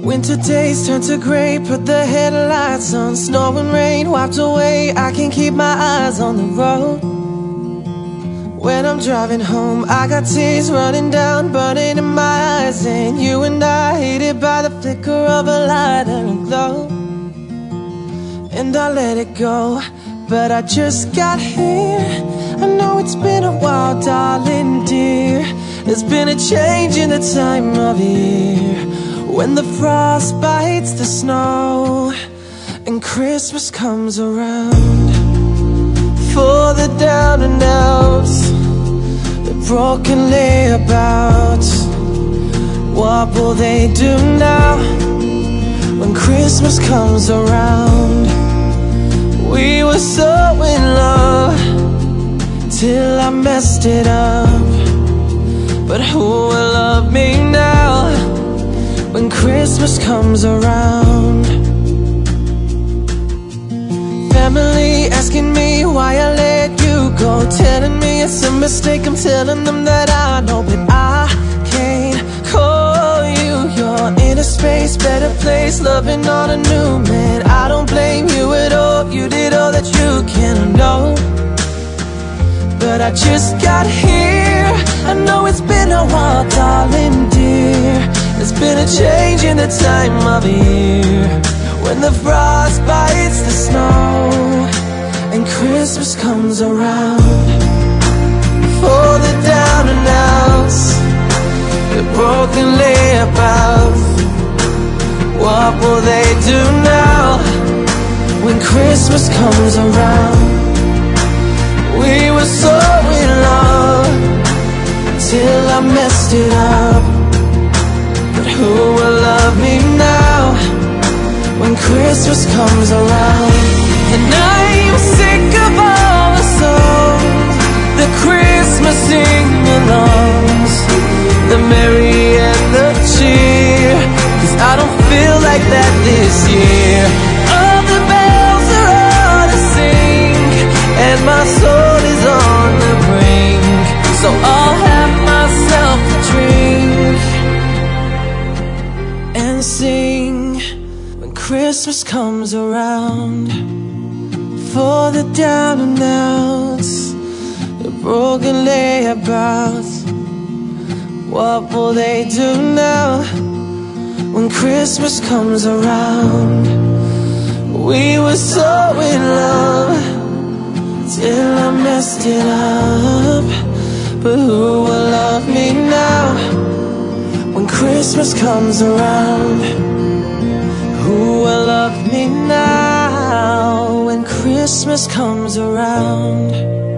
Winter days turn to gray, put the headlights on. Snow and rain wiped away, I can keep my eyes on the road. When I'm driving home, I got tears running down, burning in my eyes. And you and I, hated by the flicker of a lighter and glow. And I let it go, but I just got here. I know it's been a while, darling dear. There's been a change in the time of year, when the frost bites the snow and Christmas comes around. For the down and outs, the broken layabouts, what will they do now when Christmas comes around? We were so in love till I messed it up. But who will love me now when Christmas comes around? Family asking me why I let you go, telling me it's a mistake. I'm telling them that I know, but I can't call you. You're in a space, better place, loving on a new man. I don't blame you at all, you did all that you can, know. But I just got here. I know it's been a while, darling dear. There's been a change in the time of year, when the frost bites the snow and Christmas comes around. For the down and outs, the broken layabouts, what will they do now when Christmas comes around? We were so in love till I messed it up. But who will love me now when Christmas comes around? And I'm sick of all the songs, the Christmas sing-alongs, the merry and the cheer, 'cause I don't feel like that this year. All the bells are on a sing, and my soul is on the brink, so I'll have myself a drink and sing when Christmas comes around. For the down and outs, the broken layabouts, what will they do now when Christmas comes around? We were so in love till I messed it up. But who will love me now when Christmas comes around? Who will love me now when Christmas comes around?